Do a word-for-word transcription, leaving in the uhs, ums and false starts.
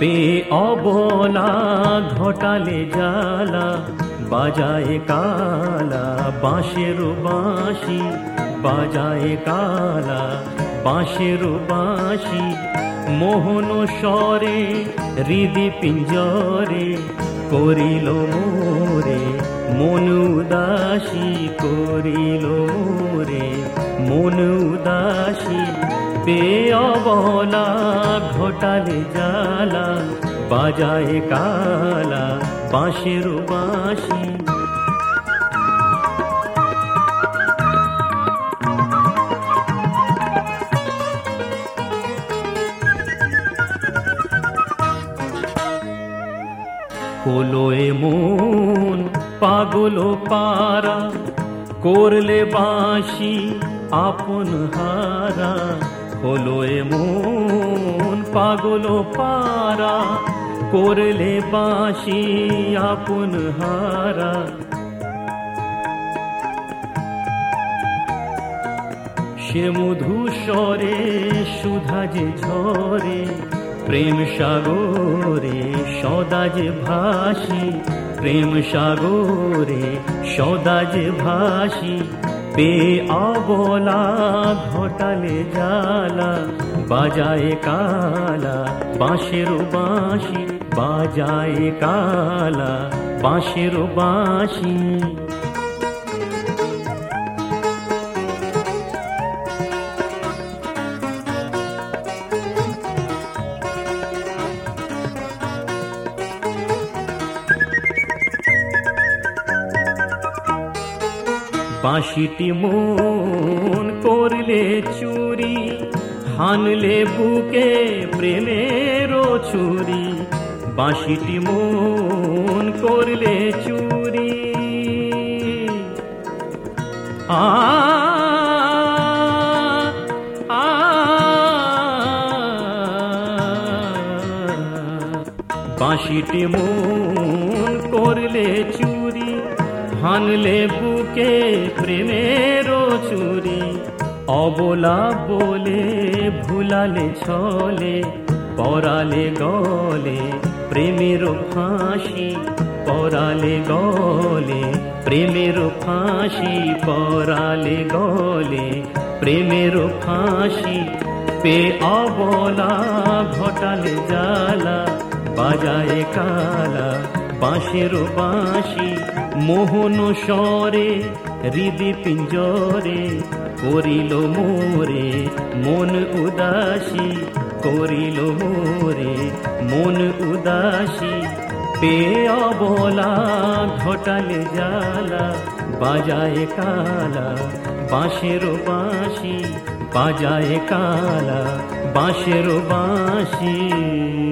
Pay অবলা ঘটালে জ্বালা, বাজায় কালা বাঁশের বাঁশি, বাজায় কালা বাঁশের বাঁশি। মোহন স্বরে হৃদি পিঞ্জরে করিল মোরে মন উদাসী, করিল মোরে মন উদাসী। পে অবলা ঘটালে জ্বালা, বাজায় কালা বাঁশের বাঁশি। হলো এমন পাগল পারা, করলে বাঁশি আপন হারা। হলো এমন পাগল পারা, করলে বাঁশি আপন হারা। সে মধুস্বরে সুধা যে ঝরে, প্রেম সাগরে সদা যে ভাসি, প্রেম সাগরে সদা যে ভাসি। পে অবলা ঘটালে জ্বালা, বাজায় কালা বাঁশের বাঁশি, বাজায় কালা বাঁশের বাঁশি। বাঁশিটি মন করলে চুরি, হানলে বুকে প্রেমের ছুরি। বাঁশিটি মন করলে চুরি, আ আ বাঁশিটি মন করলে চুরি, হানলে বুকে প্রেমের চুরি। অবলা বলে ভুলালে ছলে, পরালে গলে প্রেমের ফাঁসি, পরালে গলে প্রেমের ফাঁসি, পরালে গলে প্রেমের ফাঁসি। পে অবলা ঘটালে জ্বালা, বাজায় কালা বাঁশের বাঁশি। মোহন স্বরে হৃদি পিঞ্জরে করিল মোরে মন উদাসী, করিল মোরে মন উদাসী। পে অবলা ঘটালে জ্বালা, বাজায় কালা বাঁশের বাঁশি, বাজায় কালা বাঁশের বাঁশি।